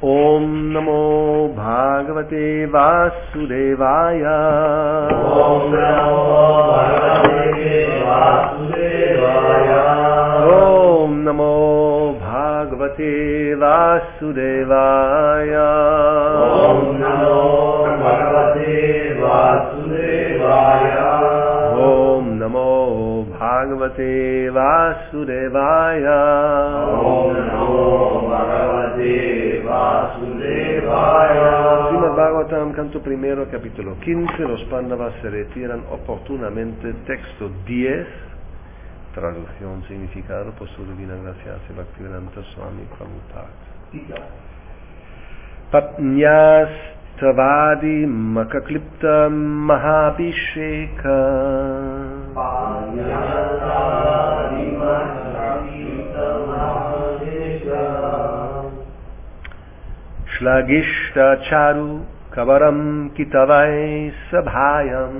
Om Namo Bhagavate Vasudevaya. Om Namo Bhagavate Vasudevaya. Om Namo Bhagavate Vasudevaya. Om Namo Bhagavate Vasudevaya. Om Namo Bhagavate Vasudevaya. Om Namo Bhagavate Vasudevaya. Srimad Bhagavatam, canto primero, capítulo 15. Los Pandavas se retiran oportunamente. Texto 10. Traducción, significado, por su divina gracia, Bhaktivedanta Swami Prabhupada. Patnyas Tavadi Makaklipta Mahabhisheka. Shlagishta Charu Kavaram Kitavai Sabhayam.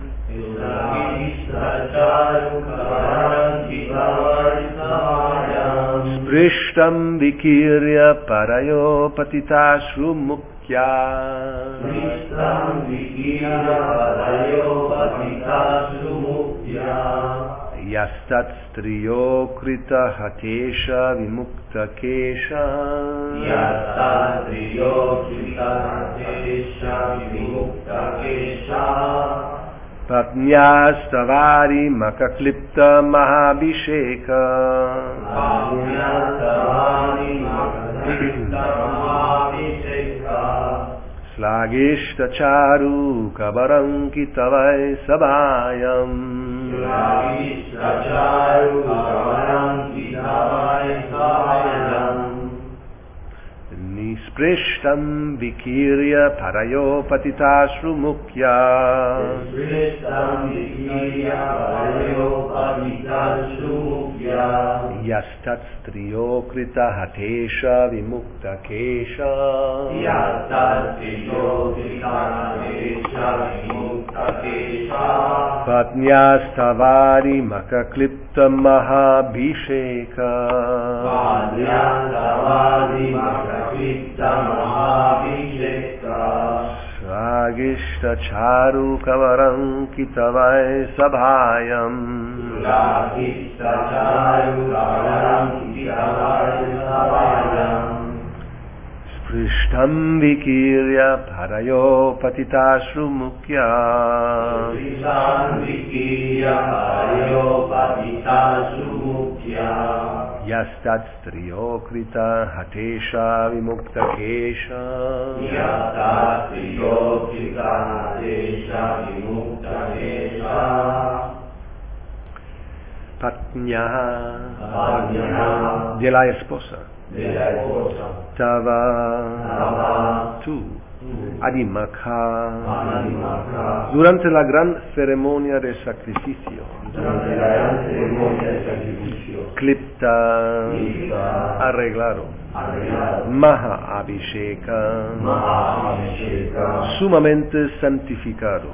Sprishtam Vikirya Parayo Patitasru Mukya. Yastat Striyo Krita Hatesha Vimukta Kesha. Patnyas Tavari Makaklipta Mahabhisheka. Slagishta Charu Kabaram Kitavai Sabhayam. Nisprishtam Vikirya Parayo Patitasru Mukya. Yastat Striyo Krita Hatesha Vimukta Kesha. Patnyas Tavari Makaklipta Mahabhisheka. Svagishta Charu Kavaram Kitavai Sabhayam. Sprishtam Vikirya Parayo Patitasru Mukya. Yastat Striyo Krita Hatesha Vimukta Kesha. Patnya de la esposa. Tava tu Adimakha. Durante la gran ceremonia de sacrificio. Klipta arreglado. Maha Abhisheka sumamente santificado.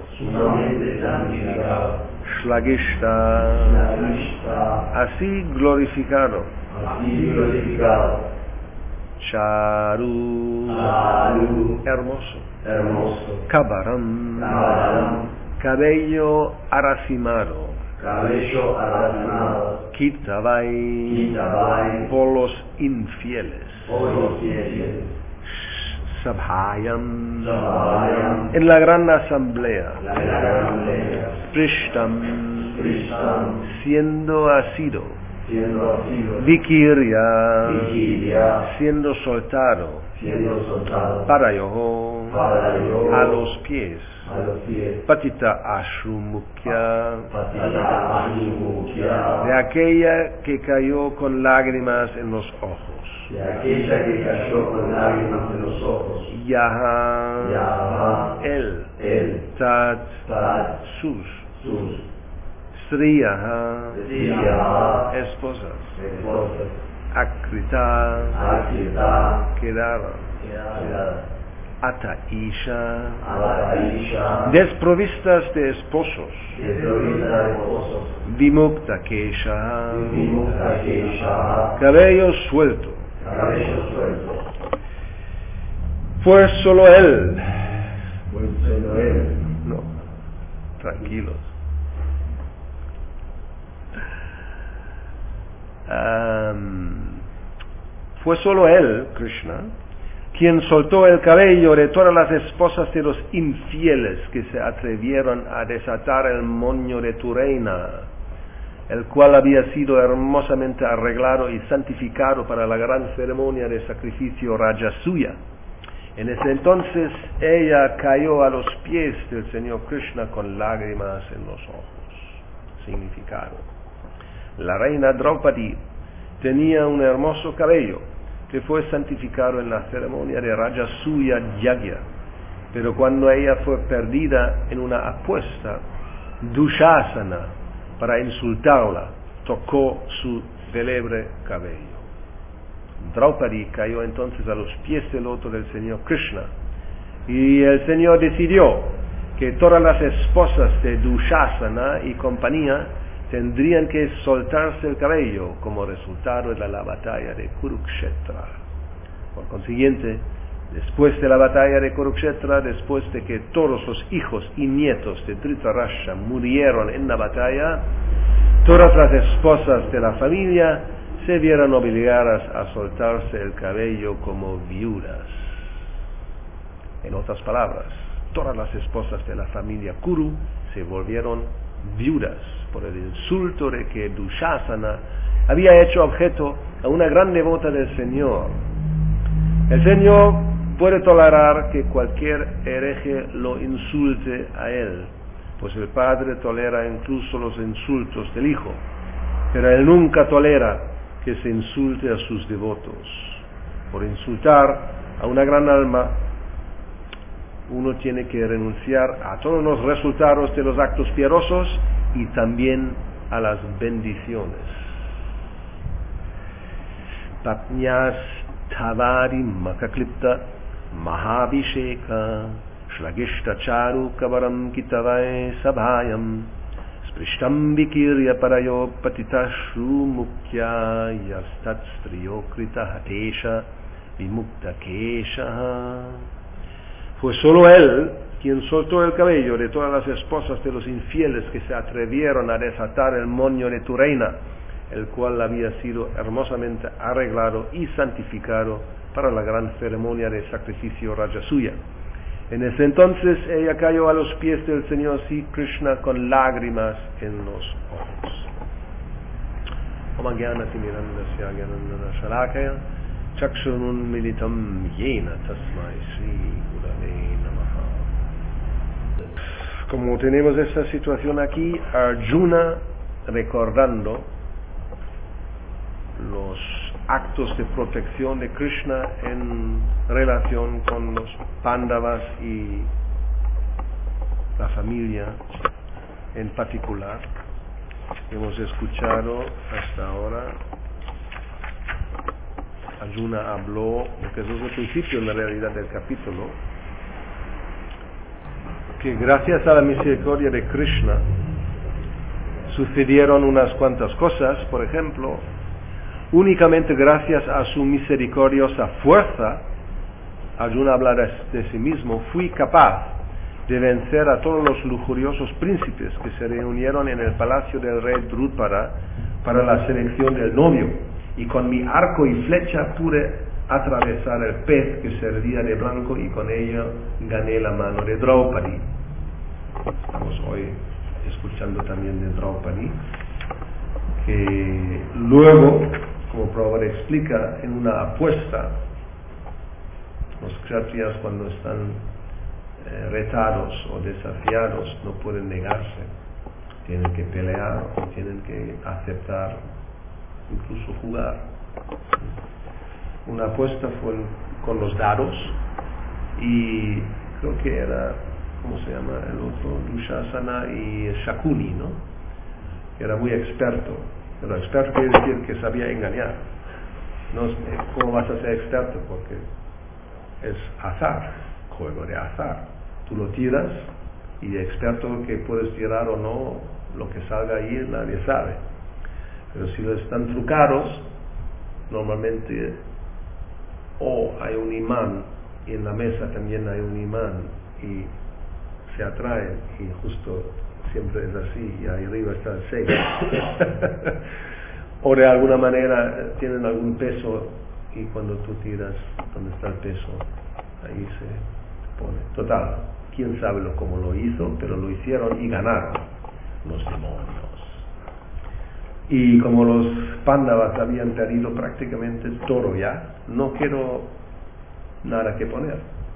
Shlagishta así glorificado. Charu hermoso. Kabaram cabello aracimado. Kitavai por los infieles. Sabhayam en la gran asamblea. Prishtam siendo asido. Vikirya siendo soltado. Parayo a los pies. Patita Ashumukya de aquella que cayó con lágrimas en los ojos. Yaha él Tat sus Sriyaha esposas. Akrita quedaron. Ataisha desprovistas de esposos. Vimukta Kesha cabello suelto. Fue solo él. Fue solo él. No, tranquilos. Fue solo él, Krishna, quien soltó el cabello de todas las esposas de los infieles que se atrevieron a desatar el moño de tu reina, el cual había sido hermosamente arreglado y santificado para la gran ceremonia de sacrificio Rajasuya. En ese entonces ella cayó a los pies del Señor Krishna con lágrimas en los ojos. Significado: la reina Draupadi tenía un hermoso cabello que fue santificado en la ceremonia de Rajasuya Yagya, pero cuando ella fue perdida en una apuesta, Dushasana, para insultarla, tocó su célebre cabello. Draupadi cayó entonces a los pies del loto del Señor Krishna, y el Señor decidió que todas las esposas de Dushasana y compañía tendrían que soltarse el cabello como resultado de la batalla de Kurukshetra. Por consiguiente, después de la batalla de Kurukshetra, después de que todos los hijos y nietos de Dhritarashtra murieron en la batalla, todas las esposas de la familia se vieron obligadas a soltarse el cabello como viudas. En otras palabras, todas las esposas de la familia Kuru se volvieron viudas por el insulto de que Dushasana había hecho objeto a una gran devota del Señor. El Señor puede tolerar que cualquier hereje lo insulte a él, pues el Padre tolera incluso los insultos del Hijo, pero él nunca tolera que se insulte a sus devotos. Por insultar a una gran alma, uno tiene que renunciar a todos los resultados de los actos piadosos y también a las bendiciones. Patnyas Tavari Makaklipta Mahabhisheka Shlagishta Charu Kavaram Kitavai Sabhayam Sprishtam Vikirya Parayo Patitashru Mukya Yastat Striyokrita Hatesha Vimukta Kesha. Fue solo él quien soltó el cabello de todas las esposas de los infieles que se atrevieron a desatar el moño de tu reina, el cual había sido hermosamente arreglado y santificado para la gran ceremonia de sacrificio Rajasuya. En ese entonces ella cayó a los pies del Señor Sri Krishna con lágrimas en los ojos. Om Jnana Timirandasya Jnanandana Shalakaya Chakshurun Militam Yena Tasmai Sri Gurave Namaha. Como tenemos esta situación aquí, Arjuna recordando los actos de protección de Krishna en relación con los Pándavas y la familia en particular. Hemos escuchado hasta ahora, Arjuna habló, porque eso es el principio en la realidad del capítulo, que gracias a la misericordia de Krishna sucedieron unas cuantas cosas. Por ejemplo, únicamente gracias a su misericordiosa fuerza, Arjuna habla de sí mismo, fui capaz de vencer a todos los lujuriosos príncipes que se reunieron en el palacio del rey Drupada para la selección del novio, y con mi arco y flecha pude atravesar el pez que se ardía de blanco, y con ello gané la mano de Draupadi. Estamos hoy escuchando también de Draupadi, que luego, como Prabhupada explica, en una apuesta, los kshatriyas cuando están retados o desafiados no pueden negarse, tienen que pelear o tienen que aceptar, incluso jugar. Una apuesta fue con los dados, y creo que era, ¿cómo se llama el otro? Dushasana y Shakuni, ¿no? Que era muy experto, pero experto quiere decir que sabía engañar. No, ¿cómo vas a ser experto? Porque es azar, juego de azar. Tú lo tiras, y de experto que puedes tirar o no, lo que salga ahí nadie sabe. Pero si están trucados, normalmente o hay un imán y en la mesa también hay un imán y se atraen, y justo siempre es así, y ahí arriba está el 6. O de alguna manera tienen algún peso, y cuando tú tiras donde está el peso, ahí se pone. Total, quién sabe cómo lo hizo, pero lo hicieron y ganaron los demonios. Y como los Pándavas habían perdido prácticamente todo ya, no quiero nada que poner.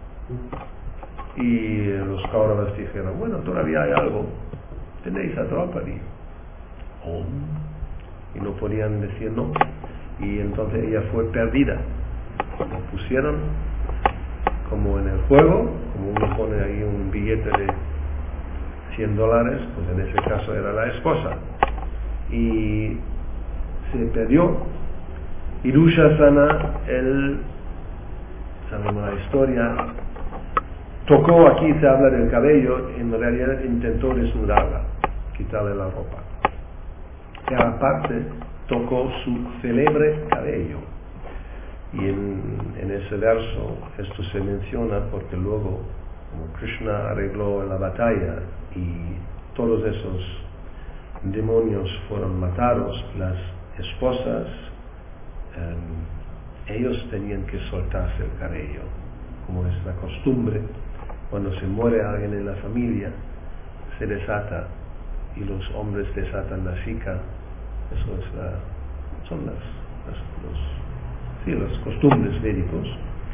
Y los Kauravas dijeron, bueno, todavía hay algo, tenéis a Draupadi. Oh. Y no podían decir no. Y entonces ella fue perdida. La pusieron como en el juego, como uno pone ahí un billete de $100, pues en ese caso era la esposa. Y se perdió. Y Dushasana, él, sabemos la historia, tocó, aquí se habla del cabello, en realidad intentó desnudarla, quitarle la ropa. Y aparte tocó su célebre cabello. Y en ese verso esto se menciona porque luego, como Krishna arregló en la batalla y todos esos demonios fueron matados, las esposas, ellos tenían que soltarse el cabello, como es la costumbre. Cuando se muere alguien en la familia, se desata, y los hombres desatan la chica. Eso es son las costumbres védicos.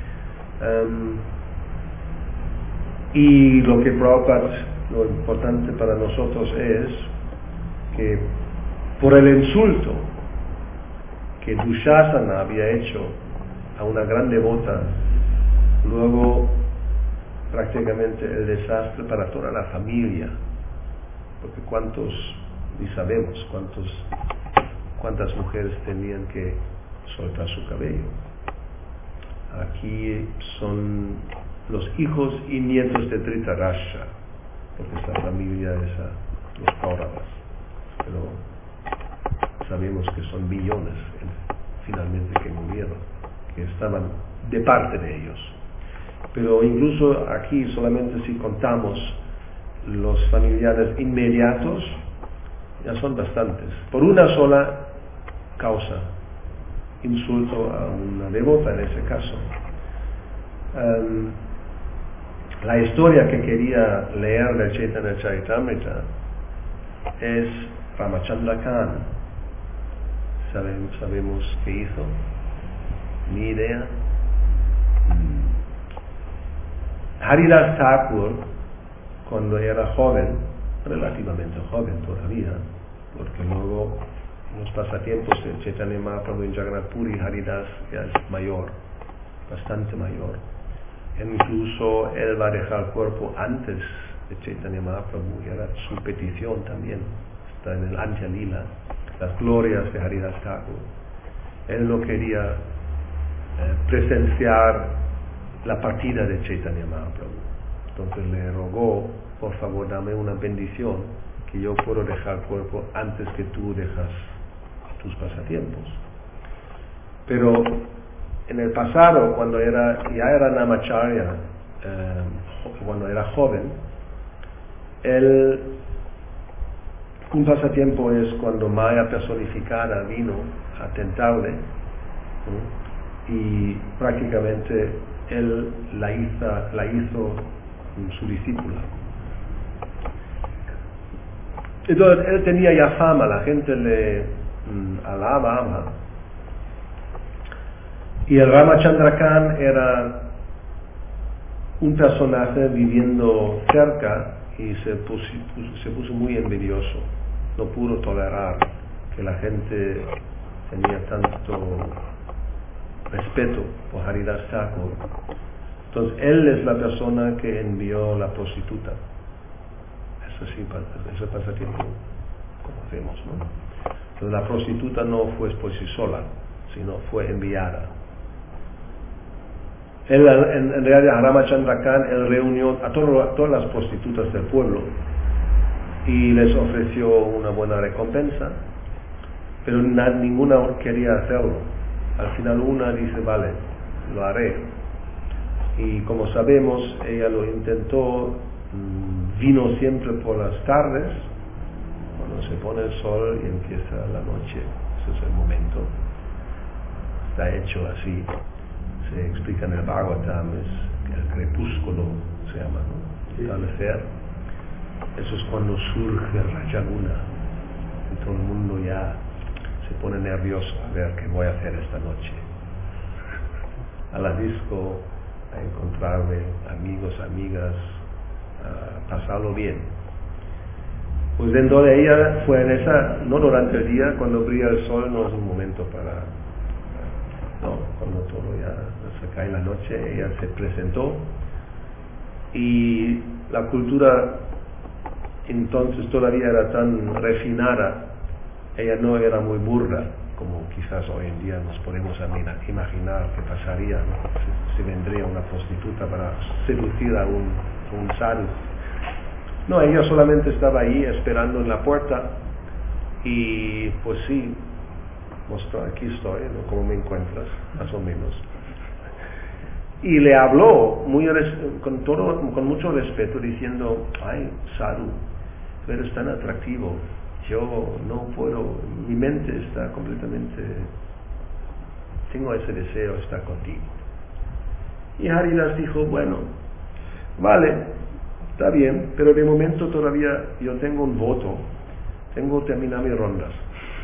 Y lo que Prabhupada, lo importante para nosotros es que por el insulto que Dushasana había hecho a una gran devota, luego prácticamente el desastre para toda la familia, porque ni sabemos cuántas mujeres tenían que soltar su cabello. Aquí son los hijos y nietos de Dhritarashtra, porque esta familia es los Kauravas, pero sabemos que son billones finalmente que murieron, que estaban de parte de ellos. Pero incluso aquí, solamente si contamos los familiares inmediatos, ya son bastantes, por una sola causa, insulto a una devota en ese caso. La historia que quería leer de Chaitanya Charitamrita es Ramachandra Khan. ¿Sabemos qué hizo? Ni idea. Haridas Thakur, cuando era joven, relativamente joven todavía, porque luego en los pasatiempos de Chaitanya Mahaprabhu en Jagannath Puri, Haridas ya es mayor, bastante mayor. Incluso él va a dejar el cuerpo antes de Chaitanya Mahaprabhu, y era su petición también, está en el Antya Lila, las glorias de Haridas Thakur. Él no quería presenciar la partida de Chaitanya Mahaprabhu, entonces le rogó, por favor dame una bendición, que yo puedo dejar el cuerpo antes que tú dejas tus pasatiempos. Pero en el pasado, cuando ya era Namacharya, cuando era joven, un pasatiempo es cuando Maya personificada vino a tentarle, y prácticamente él la hizo su discípula. Entonces él tenía ya fama, la gente le ama. Y el Ramachandra Khan era un personaje viviendo cerca, y se puso muy envidioso. No pudo tolerar que la gente tenía tanto respeto por Haridas Thakur. Entonces él es la persona que envió la prostituta. Ese pasatiempo conocemos, ¿no? Entonces la prostituta no fue por sí sola, sino fue enviada. Él, en realidad, Ramachandra Khan, él reunió a todas las prostitutas del pueblo y les ofreció una buena recompensa, pero ninguna quería hacerlo. Al final una dice, vale, lo haré. y como sabemos, ella lo intentó, vino siempre por las tardes, cuando se pone el sol y empieza la noche, ese es el momento, está hecho así, se explica en el Bhagavatam, es el crepúsculo, se llama, ¿no? El atardecer, eso es cuando surge Rajaguna, y todo el mundo ya se pone nervioso a ver qué voy a hacer esta noche. A la disco, a encontrarme amigos, amigas, a pasarlo bien. Pues dentro de ella fue en esa, no durante el día, cuando brilla el sol no es un momento para, no, cuando todo ya se cae la noche, ella se presentó y la cultura entonces todavía era tan refinada, ella no era muy burda, como quizás hoy en día nos podemos imaginar que pasaría, ¿no? Si vendría una prostituta para seducir a un sadhu. No, ella solamente estaba ahí esperando en la puerta y pues sí, mostró, aquí estoy, ¿no? ¿Cómo me encuentras? Más o menos. Y le habló con mucho respeto diciendo, ay, sadhu, tú eres tan atractivo, yo no puedo, mi mente está completamente, tengo ese deseo de estar contigo. Y Haridas dijo, bueno, vale, está bien, pero de momento todavía yo tengo un voto, tengo que terminar mis rondas.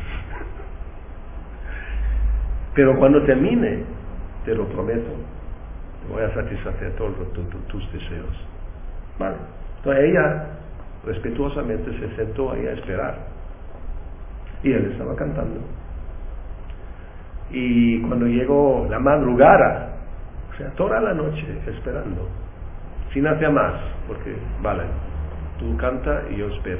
Pero cuando termine, te lo prometo, te voy a satisfacer todos tus deseos. Vale, entonces ella respetuosamente se sentó ahí a esperar. Y él estaba cantando. Y cuando llegó la madrugada, o sea, toda la noche esperando, sin hacer más, porque, vale, tú canta y yo espero.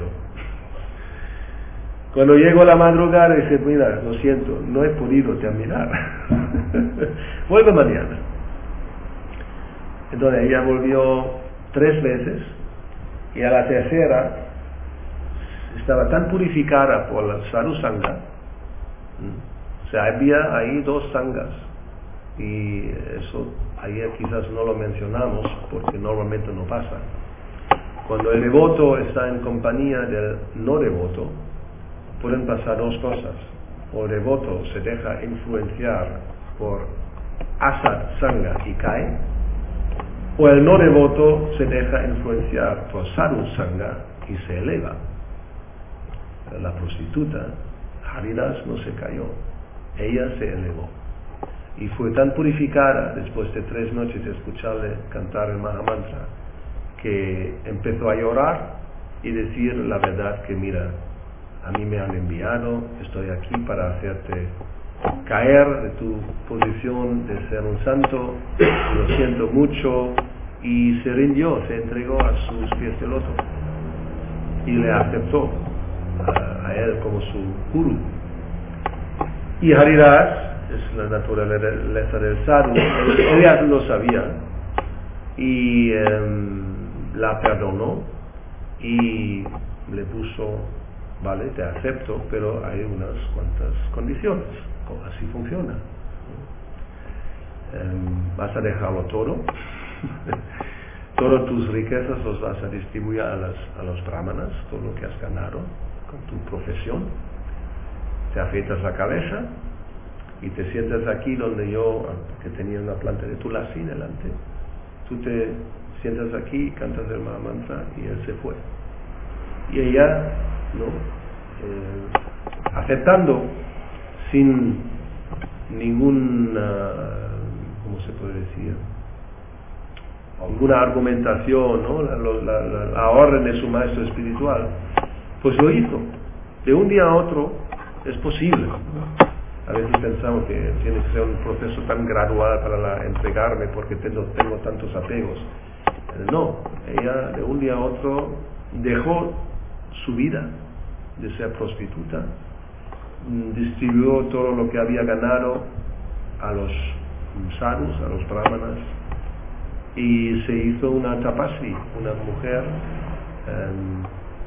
Cuando llegó la madrugada, dice, mira, lo siento, no he podido terminar. Vuelve mañana. Entonces ella volvió 3 veces, y a la tercera estaba tan purificada por la sadhu sangha, o sea, había ahí 2 sanghas, y eso ayer quizás no lo mencionamos porque normalmente no pasa. Cuando el devoto está en compañía del no devoto, pueden pasar 2 cosas: o el devoto se deja influenciar por asat sangha y cae, o el no devoto se deja influenciar por sadhu sangha y se eleva. La prostituta, Haridas, no se cayó, ella se elevó y fue tan purificada después de 3 noches de escucharle cantar el Mahamantra que empezó a llorar y decir la verdad, que mira, a mí me han enviado, estoy aquí para hacerte caer de tu posición de ser un santo, lo siento mucho, y se rindió, se entregó a sus pies de loto y le aceptó a él como su guru. Y Haridas, es la naturaleza del sadhu, ella lo sabía y la perdonó y le puso, vale, te acepto, pero hay unas cuantas condiciones, así funciona. Vas a dejarlo todo, todas tus riquezas los vas a distribuir a los brahmanas, todo lo que has ganado con tu profesión, te afeitas la cabeza y te sientas aquí donde yo, que tenía una planta de tulasi delante, tú te sientas aquí, cantas el Mahamantra y él se fue. Y ella, ¿no? Aceptando sin ninguna, ¿cómo se puede decir? Ninguna argumentación, ¿no? La orden de su maestro espiritual, pues lo hizo. De un día a otro es posible. A veces pensamos que tiene que ser un proceso tan gradual para entregarme porque tengo tantos apegos. No, ella de un día a otro dejó su vida de ser prostituta, distribuyó todo lo que había ganado a los sadhus, a los brahmanas, y se hizo una tapasvi, una mujer, un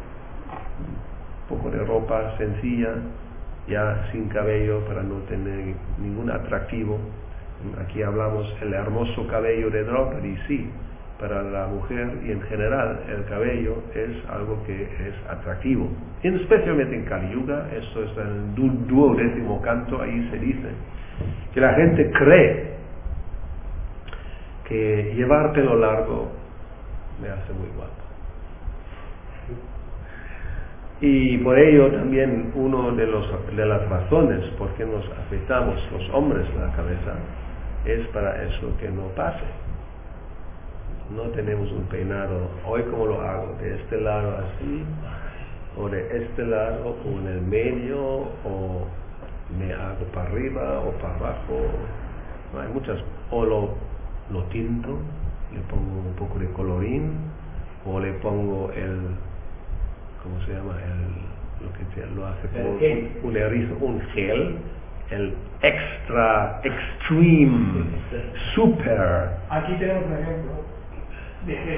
poco de ropa sencilla, ya sin cabello para no tener ningún atractivo, Aquí hablamos el hermoso cabello de Draupadi, sí, para la mujer y en general el cabello es algo que es atractivo. Y especialmente en Kali Yuga, esto está en el 12º canto, ahí se dice que la gente cree que llevar pelo largo me hace muy guapo. Y por ello también uno de las razones por qué nos afeitamos los hombres la cabeza es para eso, que no pase. No tenemos un peinado, hoy como lo hago, de este lado así, o de este lado, o en el medio, o me hago para arriba o para abajo. No, hay muchas, o lo tinto, le pongo un poco de colorín, o le pongo ¿cómo se llama? Lo que lo hace como un erizo, un gel, el extreme, super. Aquí tenemos un ejemplo de gel.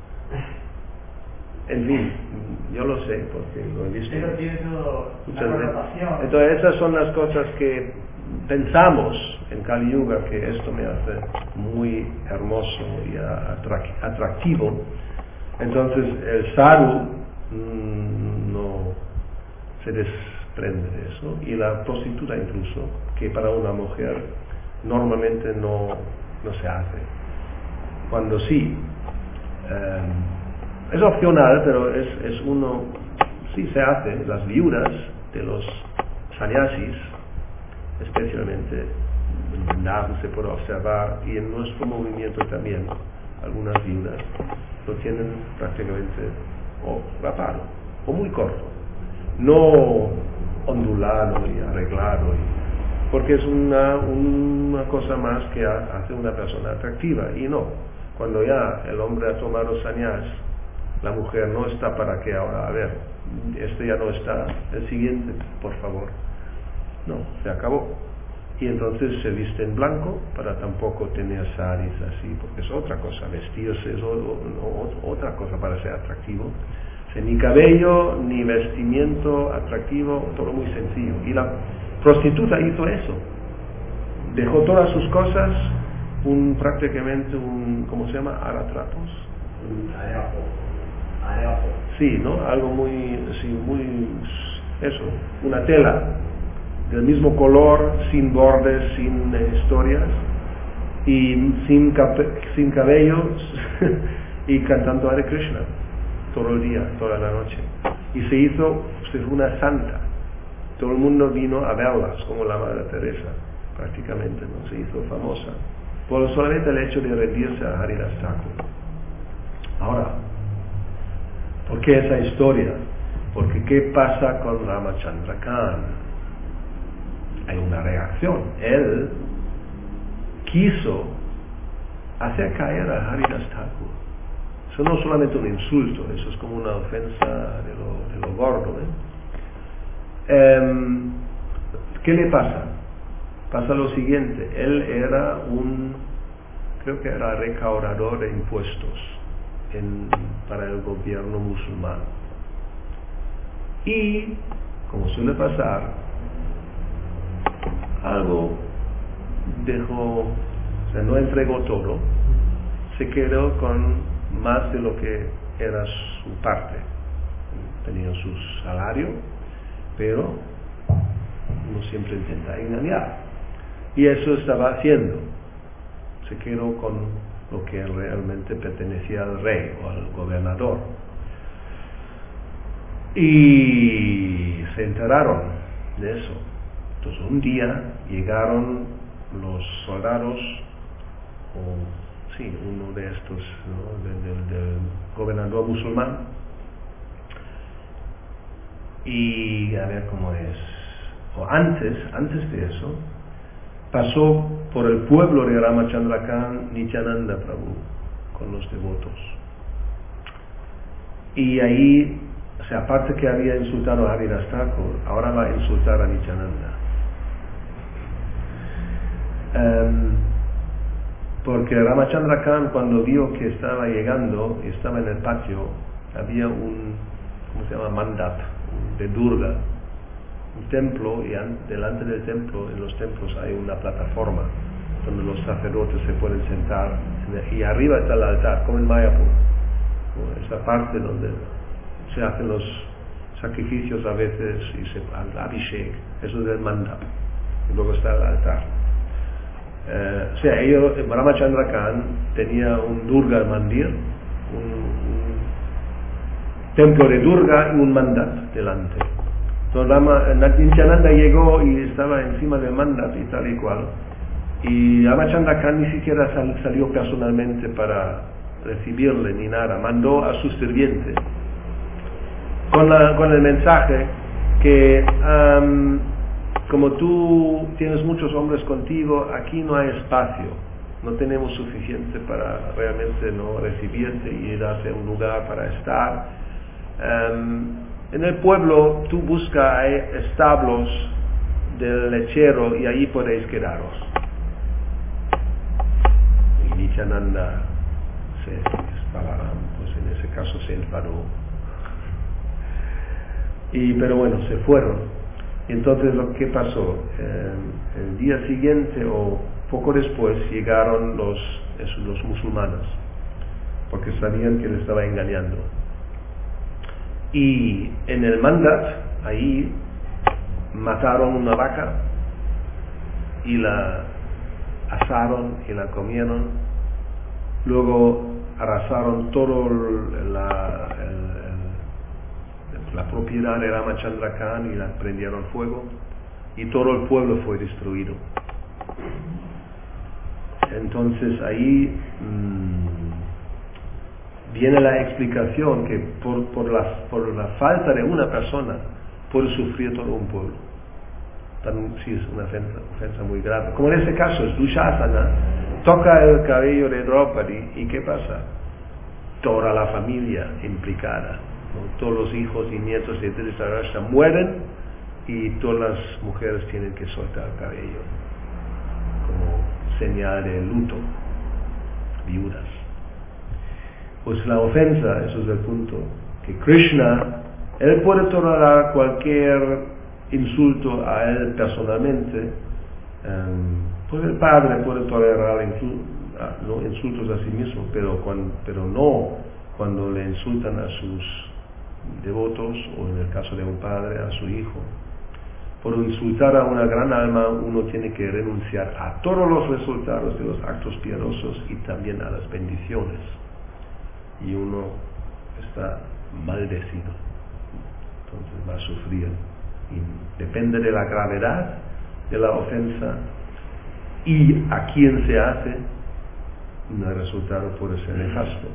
En fin, yo lo sé porque lo he visto. Pero tiene todo muchas la veces. connotación. Entonces esas son las cosas que pensamos en Kali Yuga, que esto me hace muy hermoso y atractivo. Entonces el sadhu no se desprende de eso, y la prostituta incluso, que para una mujer normalmente no se hace, cuando sí es opcional, pero es uno, sí se hace. Las viudas de los sannyasis, especialmente en Vrindavan se puede observar, y en nuestro movimiento también, algunas viudas lo tienen prácticamente o rapado, o muy corto, no ondulado y arreglado, porque es una cosa más que hace una persona atractiva. Y no, cuando ya el hombre ha tomado sannyas, la mujer no está para que ahora, a ver, este ya no está, el siguiente, por favor. No, se acabó. Y entonces se viste en blanco para tampoco tener saris así, porque es otra cosa, vestirse es otra cosa para ser atractivo. O sea, ni cabello, ni vestimiento atractivo, todo muy sencillo. Y la prostituta hizo eso, dejó todas sus cosas, prácticamente ¿cómo se llama? Aratrapos. Areapo. Sí, ¿no? Algo muy, eso, una tela del mismo color, sin bordes, sin historias, y sin cabellos, y cantando Hare Krishna todo el día, toda la noche. Y se fue una santa. Todo el mundo vino a verlas, como la Madre Teresa, prácticamente, ¿no? Se hizo famosa por solamente el hecho de rendirse a Haridas Thakur. Ahora, ¿por qué esa historia? Porque ¿qué pasa con Ramachandra Khan? Hay una reacción. Él quiso hacer caer a Haridas Thakur. Eso no es solamente un insulto, eso es como una ofensa de lo gordo, ¿qué le pasa? Pasa lo siguiente. Él era creo que era recaudador de impuestos para el gobierno musulmán. Y, como suele pasar, algo no entregó todo, se quedó con más de lo que era su parte. Tenía su salario, pero uno siempre intenta engañar, y eso estaba haciendo. Se quedó con lo que realmente pertenecía al rey o al gobernador, y se enteraron de eso. Entonces un día llegaron los soldados, uno de estos, ¿no? del gobernador musulmán, y a ver cómo es, o antes de eso, pasó por el pueblo de Ramachandra Khan Nityananda Prabhu con los devotos, y ahí, o sea, aparte que había insultado a Haridas Thakur, ahora va a insultar a Nityananda. Porque Ramachandra Khan, cuando vio que estaba llegando y estaba en el patio, había ¿cómo se llama? Mandap de Durga, un templo, y delante del templo, en los templos hay una plataforma donde los sacerdotes se pueden sentar, y arriba está el altar, como en Mayapur, ¿no? Esa parte donde se hacen los sacrificios a veces y al Abhishek, eso es el mandap, y luego está el altar. O sea, Ramachandra Khan tenía un Durga Mandir, un templo de Durga y un mandap delante. Entonces Nityananda llegó y estaba encima del mandap y tal y cual, y Ramachandra Khan ni siquiera salió personalmente para recibirle ni nada, mandó a su sirviente con el mensaje que como tú tienes muchos hombres contigo, aquí no hay espacio, no tenemos suficiente para realmente no recibirte y darte un lugar para estar. En el pueblo tú busca establos del lechero y allí podéis quedaros. Y Nityananda pues en ese caso se enfadó. Pero bueno, se fueron. Y entonces lo que pasó, el día siguiente o poco después llegaron los musulmanes, porque sabían que le estaba engañando. Y en el mandap, ahí mataron una vaca y la asaron y la comieron. Luego arrasaron todo la propiedad de Ramachandra Khan y la prendieron fuego, y todo el pueblo fue destruido. Entonces ahí viene la explicación que por la falta de una persona puede sufrir todo un pueblo. También sí es una ofensa muy grave. Como en este caso es Dushasana, toca el cabello de Draupadi y ¿qué pasa? Toda la familia implicada, ¿no? Todos los hijos y nietos de Dhritarashtra mueren y todas las mujeres tienen que soltar el cabello como señal de luto, viudas. Pues la ofensa, eso es el punto, que Krishna, él puede tolerar cualquier insulto a él personalmente, pues el padre puede tolerar insultos a sí mismo, pero no cuando le insultan a sus devotos, o en el caso de un padre a su hijo. Por insultar a una gran alma uno tiene que renunciar a todos los resultados de los actos piadosos y también a las bendiciones, y uno está maldecido, entonces va a sufrir, y depende de la gravedad de la ofensa y a quién se hace, el resultado puede ser nefasto,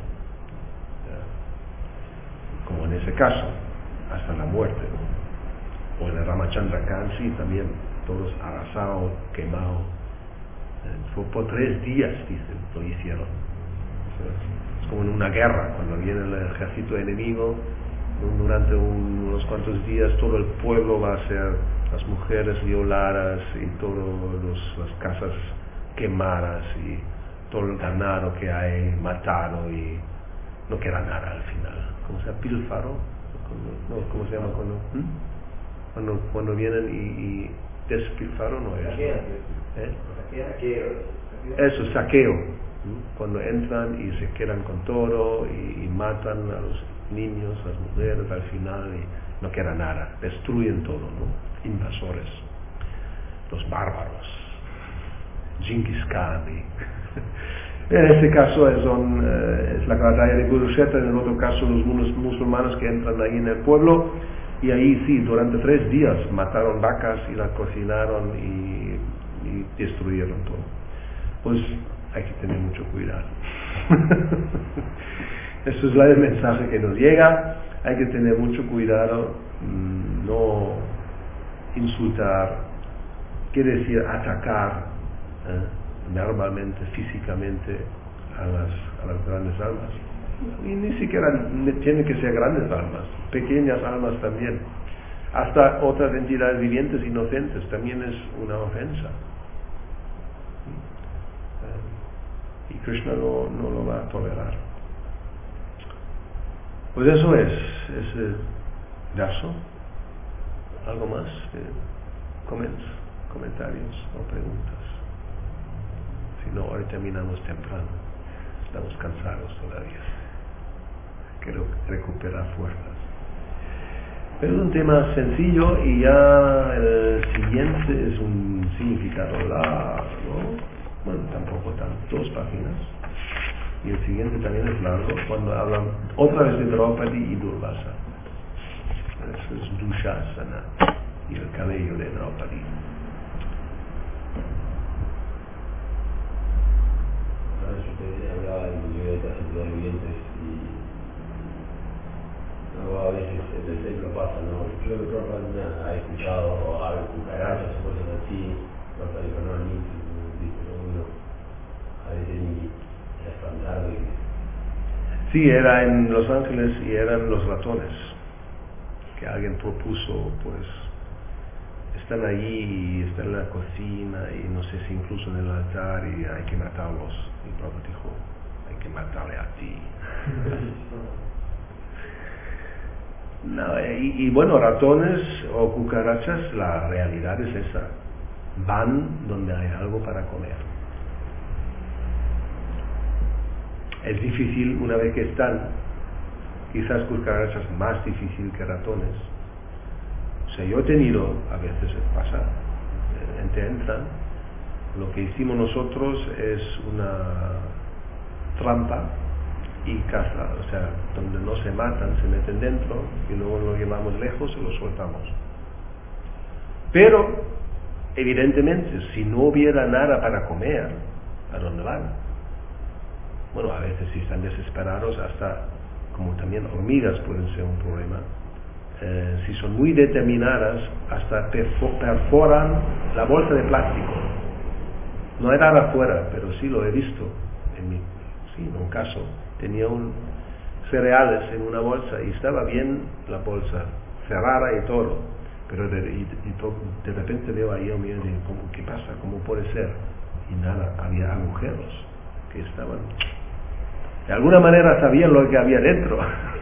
como en ese caso, hasta la muerte, ¿no? O en el Ramachandra Khan, sí, también, todos arrasados, quemados, por 3 días, dicen, lo hicieron. Es como en una guerra, cuando viene el ejército enemigo, durante unos cuantos días todo el pueblo va a ser, las mujeres violadas y todas las casas quemadas y todo el ganado que hay matado, y no queda nada al final. ¿Cómo se llama? Pilfaro. ¿Cómo se llama cuando vienen y despilfaro? No es. Eso, saqueo. Cuando entran y se quedan con todo y matan a los niños, a las mujeres al final, y no queda nada, destruyen todo, ¿no? Invasores, los bárbaros, Genghis Khan. En este caso es la batalla de Kurukshetra, en el otro caso los musulmanes que entran ahí en el pueblo, y ahí sí, durante 3 días mataron vacas y las cocinaron y destruyeron todo. Pues hay que tener mucho cuidado. Eso es el mensaje que nos llega. Hay que tener mucho cuidado, no insultar, quiere decir atacar verbalmente, físicamente a las grandes almas. Y ni siquiera tiene que ser grandes almas, pequeñas almas también. Hasta otras entidades vivientes inocentes también es una ofensa. Y Krishna no lo va a tolerar. Pues eso es ese verso. ¿Algo más? Comentarios o preguntas. Si no, hoy terminamos temprano. Estamos cansados todavía. Quiero recuperar fuerzas. Pero es un tema sencillo y ya el siguiente es un significado largo. Bueno, tampoco tanto, 2 páginas. Y el siguiente también es largo, cuando hablan otra vez de Draupadi y Durvasa. Eso es Dushasana y el cabello de Draupadi. Usted hablaba del nivel de las entidades vivientes y luego a veces en el templo pasa, ¿no? Creo que Prabhupada ha escuchado o habla cucarachas o cosas así. Prabhupada dijo, no, ni uno a veces ni espantado. Sí, era en Los Ángeles y eran los ratones que alguien propuso, pues están allí, están en la cocina y no sé si incluso en el altar y hay que matarlos. Y Prabhupada dijo, hay que matarle a ti. No, y bueno, ratones o cucarachas, la realidad es esa. Van donde hay algo para comer. Es difícil una vez que están, quizás cucarachas más difícil que ratones. O sea, yo he tenido, a veces pasa, entran. Lo que hicimos nosotros es una trampa y caza, o sea, donde no se matan, se meten dentro y luego lo llevamos lejos y lo soltamos. Pero, evidentemente, si no hubiera nada para comer, ¿a dónde van? Bueno, a veces si están desesperados, hasta como también hormigas pueden ser un problema. Si son muy determinadas, hasta perforan la bolsa de plástico. No hay nada afuera, pero sí lo he visto. En un caso, tenía cereales en una bolsa y estaba bien la bolsa, cerrada y todo. Pero de repente veo ahí un mío y digo, ¿qué pasa? ¿Cómo puede ser? Y nada, había agujeros que estaban... De alguna manera sabían lo que había dentro.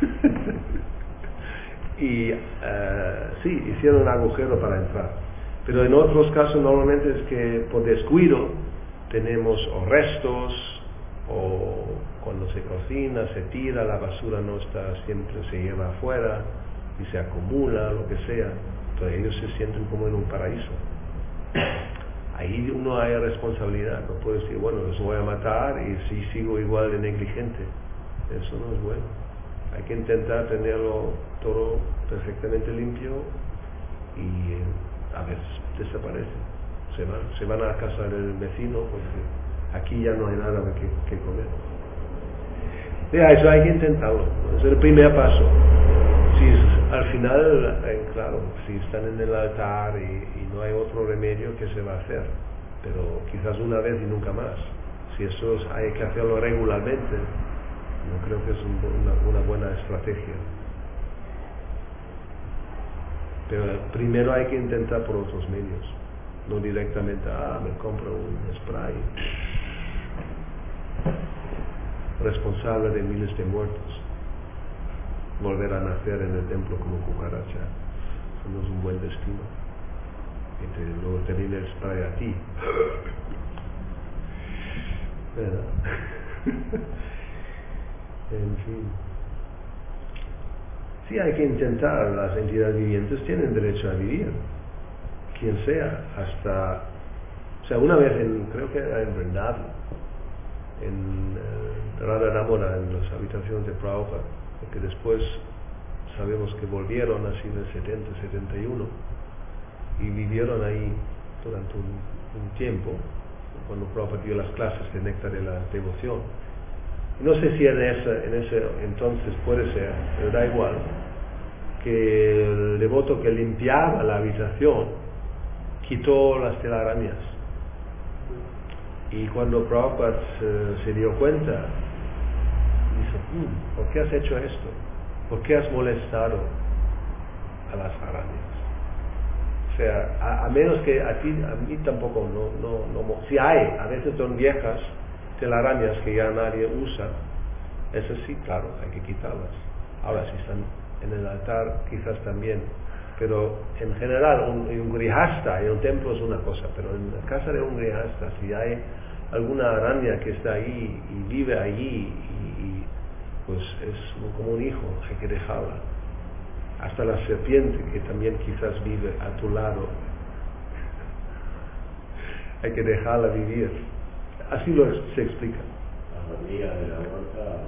Y sí, hicieron un agujero para entrar. Pero en otros casos normalmente es que por descuido tenemos o restos, o cuando se cocina, se tira, la basura no está, siempre se lleva afuera y se acumula, lo que sea. Entonces ellos se sienten como en un paraíso. Ahí uno hay responsabilidad, no puede decir, bueno, los voy a matar y si sigo igual de negligente. Eso no es bueno. Hay que intentar tenerlo todo perfectamente limpio y a veces desaparecen. Se van a la casa del vecino porque aquí ya no hay nada que comer. Ya, eso hay que intentarlo, ¿no? Es el primer paso. Si al final, claro, si están en el altar y no hay otro remedio, ¿qué se va a hacer? Pero quizás una vez y nunca más. Si eso hay que hacerlo regularmente, no creo que es una buena estrategia. Pero primero hay que intentar por otros medios, no directamente, me compro un spray responsable de miles de muertos. Volver a nacer en el templo como cucaracha, eso no es un buen destino. Y luego te viene el spray a ti. ¿Verdad? En fin. Sí, hay que intentar, las entidades vivientes tienen derecho a vivir, quien sea, hasta, o sea, una vez creo que era en Vrindavan, en Radha Damodara, en las habitaciones de Prabhupada, porque después sabemos que volvieron así en el 70, 71, y vivieron ahí durante un tiempo, cuando Prabhupada dio las clases de Néctar de la Devoción. No sé si en ese entonces puede ser, pero da igual, que el devoto que limpiaba la habitación quitó las telarañas. Y cuando Prabhupada se dio cuenta, dice, ¿por qué has hecho esto? ¿Por qué has molestado a las arañas? O sea, a menos que a mí tampoco, no, si hay, a veces son viejas telarañas que ya nadie usa, esas sí, claro, hay que quitarlas. Ahora, si están en el altar, quizás también, pero en general, un grihasta en un templo es una cosa, pero en la casa de un grihasta, si hay alguna araña que está ahí y vive allí y pues es como un hijo, hay que dejarla. Hasta la serpiente que también quizás vive a tu lado, hay que dejarla vivir. Así se explica. La familia de la huerta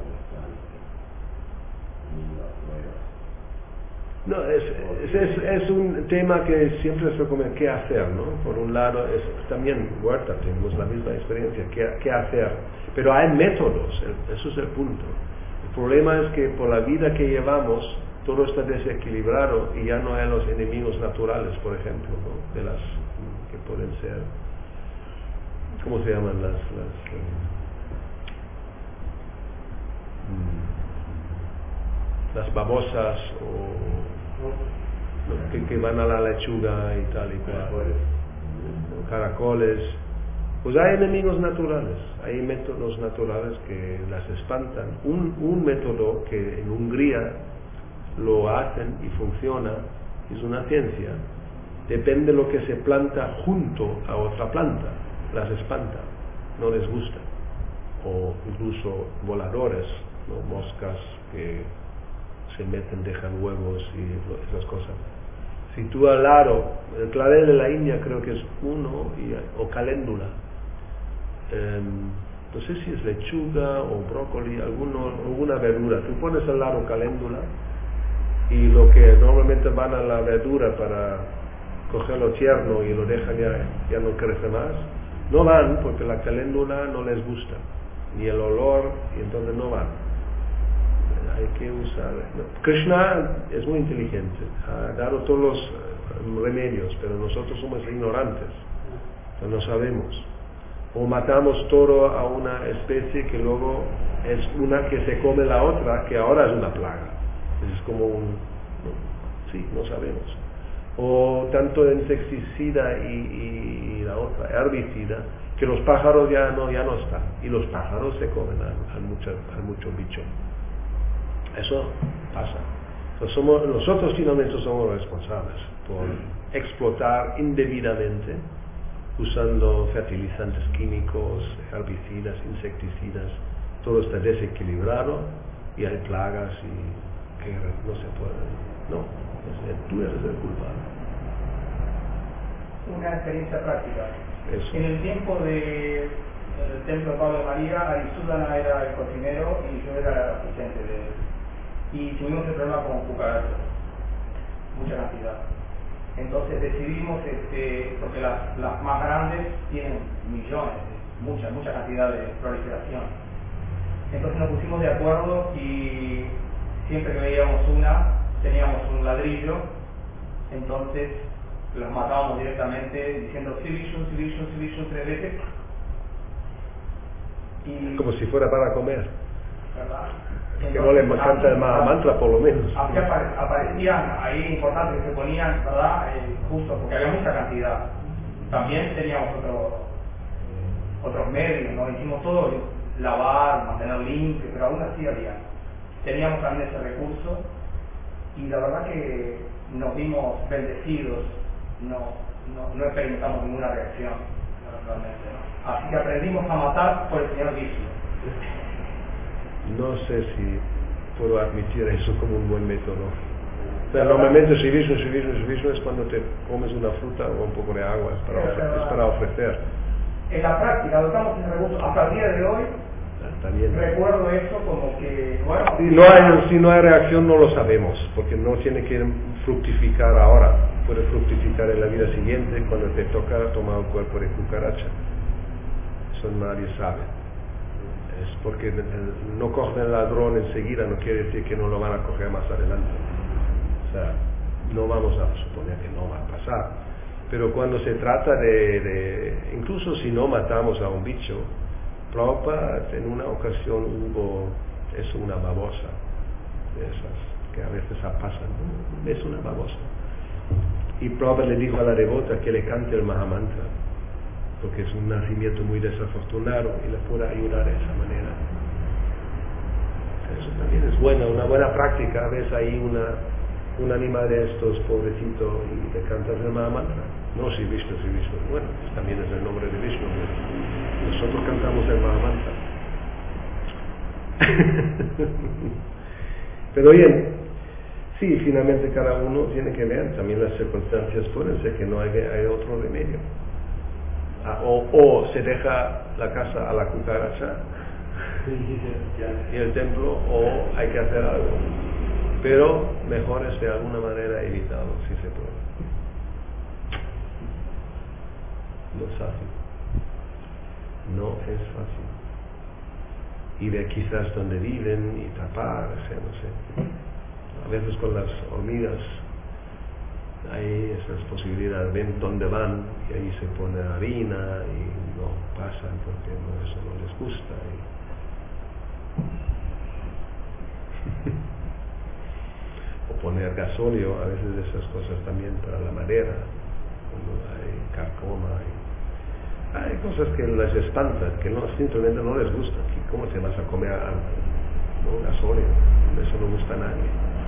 No, es un tema que siempre se recomienda qué hacer, ¿no? Por un lado, también huerta, tenemos la misma experiencia, qué hacer. Pero hay métodos, eso es el punto. El problema es que por la vida que llevamos, todo está desequilibrado y ya no hay los enemigos naturales, por ejemplo, ¿no? De las que pueden ser, ¿cómo se llaman las babosas o que van a la lechuga y tal y cual, caracoles? Pues hay enemigos naturales, hay métodos naturales que las espantan. Un método que en Hungría lo hacen y funciona, es una ciencia, depende de lo que se planta junto a otra planta, las espanta, no les gusta. O incluso voladores, ¿no? Moscas que se meten, dejan huevos y esas cosas. Si tú al lado, el clavel de la India creo que es uno, o caléndula, no sé si es lechuga o brócoli, alguna verdura, tú pones al lado caléndula y lo que normalmente van a la verdura para cogerlo tierno y lo dejan ya no crece más, no van porque la caléndula no les gusta, ni el olor, y entonces no van. Hay que usar. Krishna es muy inteligente, ha dado todos los remedios, pero nosotros somos ignorantes, no sabemos. O matamos toro a una especie que luego es una que se come la otra, que ahora es una plaga. Es como no sabemos. O tanto insecticida y la otra, herbicida, que los pájaros ya no están, y los pájaros se comen al mucho bicho. Eso pasa. Entonces nosotros finalmente somos responsables por explotar indebidamente, usando fertilizantes químicos, herbicidas, insecticidas. Todo está desequilibrado y hay plagas y que no se puede. No, tú eres el culpable. Una experiencia práctica. Eso. En el tiempo del templo de Pablo de María, Arisúdana era el cocinero y yo era el asistente de él. Y tuvimos el problema con cucarachas, mucha cantidad. Entonces decidimos, porque las más grandes tienen millones, mucha cantidad de proliferación. Entonces nos pusimos de acuerdo y siempre que veíamos una, teníamos un ladrillo, entonces los matábamos directamente diciendo Sivishu 3 veces. Y, como si fuera para comer. ¿verdad? Que no le canta el Mahamantra por lo menos. Así aparecían ahí importantes que se ponían, ¿verdad? Justo porque había mucha cantidad. También teníamos otros medios, ¿no? Hicimos todo, lavar, mantener limpio, pero aún así había. Teníamos también ese recurso y la verdad que nos vimos bendecidos, no experimentamos ninguna reacción, realmente, ¿no? Así que aprendimos a matar por el Señor Vishnu. No sé si puedo admitir eso como un buen método. O sea, normalmente Sivishu es cuando te comes una fruta o un poco de agua, es para ofrecer. En la práctica adoptamos ese recurso hasta el día de hoy. También. Recuerdo eso como que, bueno... Si no hay reacción no lo sabemos, porque no tiene que fructificar ahora, puede fructificar en la vida siguiente cuando te toca tomar un cuerpo de cucaracha. Eso nadie sabe. Es porque no cogen el ladrón enseguida, no quiere decir que no lo van a coger más adelante. O sea, no vamos a suponer que no va a pasar. Pero cuando se trata incluso si no matamos a un bicho, Prabhupada en una ocasión hubo una babosa de esas que a veces pasan, ¿no? Es una babosa. Y Prabhupada le dijo a la devota que le cante el Mahamantra, porque es un nacimiento muy desafortunado y le puede ayudar de esa manera. Eso también es una buena práctica. Ves ahí un animal de estos, pobrecito, y le cantas el Mahamantra. No, si Vishnu, bueno, también es el nombre de Vishnu. Nosotros cantamos el Mahamanta. Pero bien, sí, finalmente cada uno tiene que ver, también las circunstancias pueden ser que no hay otro remedio. O se deja la casa a la cucaracha y el templo, o hay que hacer algo. Pero mejor es de alguna manera evitado, si se puede. No es fácil. No es fácil. Y ver quizás dónde viven y tapar, o sea, no sé. A veces con las hormigas hay esas posibilidades, ven dónde van y ahí se pone harina y no pasan porque eso no les gusta. O poner gasóleo, a veces esas cosas también para la madera, cuando hay carcoma. Hay cosas que les espantan, que simplemente no les gusta. ¿Cómo te vas a comer gasóleo? Eso no gusta a nadie.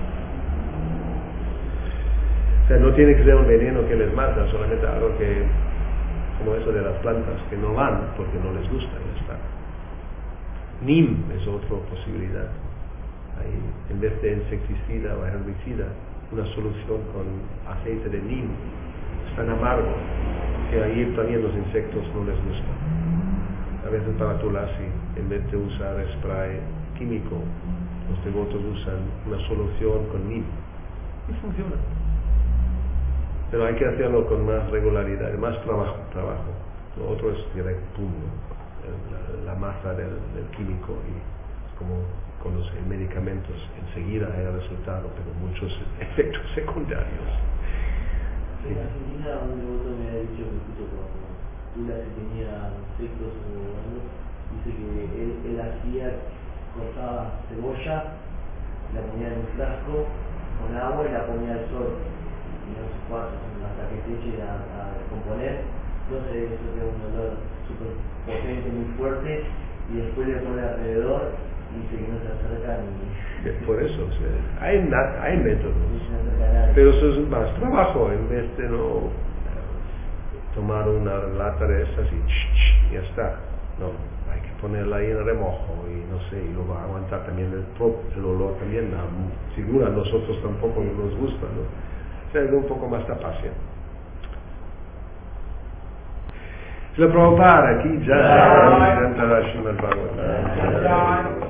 O sea, no tiene que ser un veneno que les mata, solamente algo que, como eso de las plantas, que no van porque no les gusta, ya está. Neem es otra posibilidad. Ahí, en vez de insecticida o herbicida, una solución con aceite de neem. Es tan amargo que ahí también los insectos no les gusta. A veces para tulasi, en vez de usar spray químico, los devotos usan una solución con neem y funciona. Pero hay que hacerlo con más regularidad, más trabajo. Lo otro es directo, pum, la masa del químico, y como con los medicamentos enseguida hay el resultado, pero muchos efectos secundarios. Sí. En Argentina un devoto me ha dicho que justo cuando Tula se tenía insectos o algo, dice que él hacía, cortaba cebolla, la ponía en un frasco con agua y la ponía al sol, y no sé cuánto, hasta que se eche a descomponer. Entonces eso queda un olor súper potente, muy fuerte, y después le pone alrededor y dice que no se acerca ni... Por eso, o sea, hay métodos, pero eso es más trabajo, en vez de no tomar una lata de esas y ya está. No, hay que ponerla ahí en remojo y no sé, y lo va a aguantar también el olor también, seguro a nosotros tampoco nos gusta, ¿no? O sea, es un poco más de paciencia. Lo Prabhupada aquí ya,